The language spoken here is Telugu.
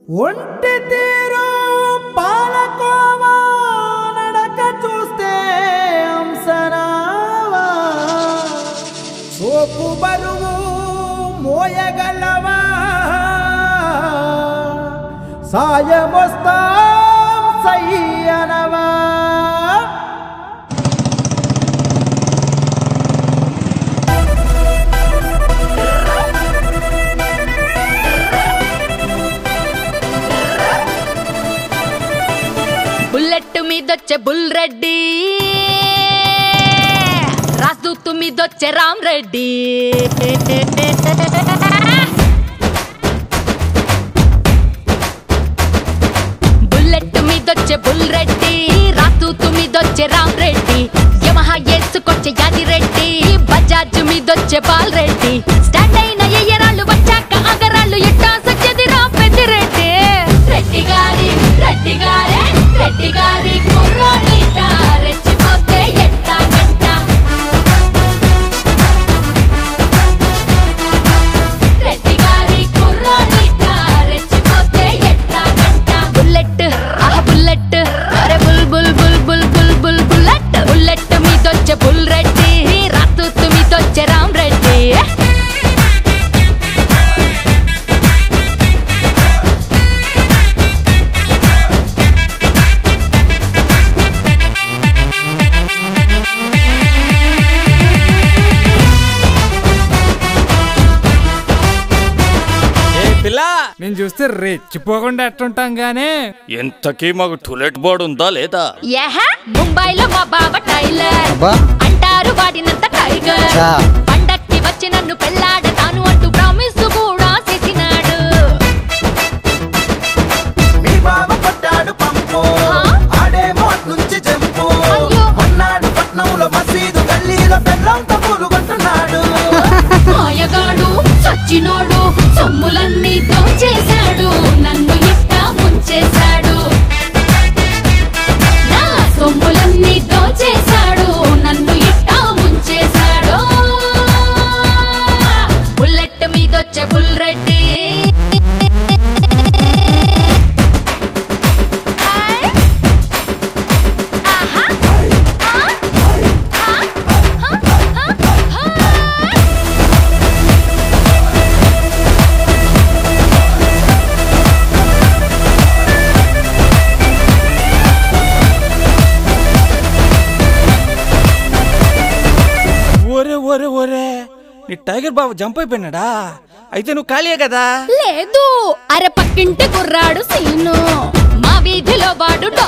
ఒంటి తీరు పాలకోవా నడక చూస్తే అంసరావా సోపు బరువు మోయగలవా సాయమొస్తాం సయ్యనవా బుల్లెట్ మీదొచ్చే బుల్ రెడ్డి రాజదూత్ మీదొచ్చే రామ్ రెడ్డి బుల్లెట్ మీదొచ్చే బుల్ రెడ్డి రాజదూత్ మీదొచ్చే రామ్ రెడ్డి యమహా ఏసుకొచ్చే యాది రెడ్డి బజాజ్ మీదొచ్చే బాల్ రెడ్డి స్టాండ్ అయిన ఎయ్యరాళ్ళు వచ్చాక అగరాళ్ళు ఎట్టా సచ్చది రా పెద్దిరెడ్డి రెడ్డి గారి రెడ్డి గారే రెడ్డి గారి కుర్రోడిట రెచ్చిపోతే ఎట్టా గంట రెడ్డి గారి కుర్రోడిట రెచ్చిపోతే ఎట్టా గంట బుల్లెట్ బుల్లెట్ అరే bull bull bull bull bull bull bullet bullet మీదొచ్చే బుల్ రెడ్డి రాతూత్ మీదొచ్చే రామ్ రెడ్డి నేను చూస్తే రెచ్చిపోకుండా ఎట్టుంటాం గానే ఎంతకీ మాకు టూలెట్ బోర్డు ఉందా లేదా? ముంబైలో మా బావ టైలర్ అంటారు వాడినంత టైగర్ పండక్కి వచ్చి నన్ను పెళ్ళాడతాను అంటూ ప్రామిస్ కూడా చేసినాడు మీ బావ కొట్టాడు పంపు ఆడేమో నుంచి జంపు అన్నాడు పట్నంలో మసీదు గల్లీలో బెల్లంతో పూలుగొంటున్నాడు మాయగాడు సచ్చినోడు సొమ్ములన్నీ దోచేశాడు నన్ను ఇట్టా ముంచేశాడు నా సొమ్ములన్నీ దోచేశాడు నన్ను ఇట్టా ముంచేశాడు బుల్లెట్ మీదొచ్చే బుల్ రెడ్డి ఒరే ఒరే ఒరే నీ టైగర్ బాబు జంప్ అయిపోయినాడా? అయితే నువ్వు ఖాళీయే కదా? లేదు అరే పక్కింటి కుర్రాడు సీను మా వీధిలో వాడు